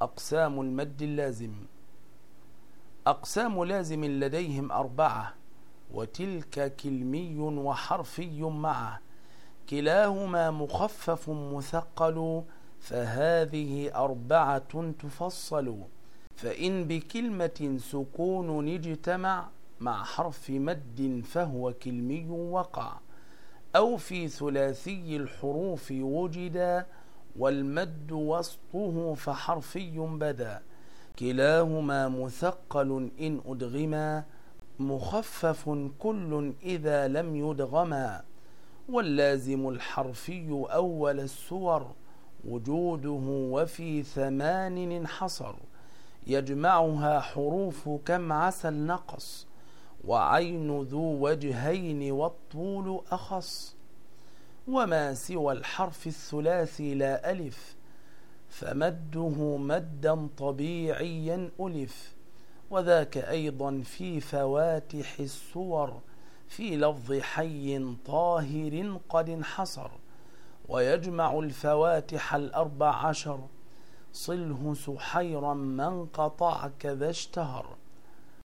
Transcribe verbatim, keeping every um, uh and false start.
أقسام المد اللازم. أقسام لازم لديهم أربعة، وتلك كلمي وحرفي معه، كلاهما مخفف مثقل، فهذه أربعة تفصل. فإن بكلمة سكون اجتمع مع حرف مد فهو كلمي وقع، أو في ثلاثي الحروف وجدا، والمد وسطه فحرفي بدا. كلاهما مثقل إن أدغما، مخفف كل إذا لم يدغما. واللازم الحرفي أول السور، وجوده وفي ثمان انحصر. يجمعها حروف كم عسل نقص، وعين ذو وجهين والطول أخص. وما سوى الحرف الثلاثي لا ألف، فمده مدا طبيعيا ألف. وذاك أيضا في فواتح السور، في لفظ حي طاهر قد انحصر. ويجمع الفواتح الأربع عشر، صله سحيرا من قطع كذا اشتهر.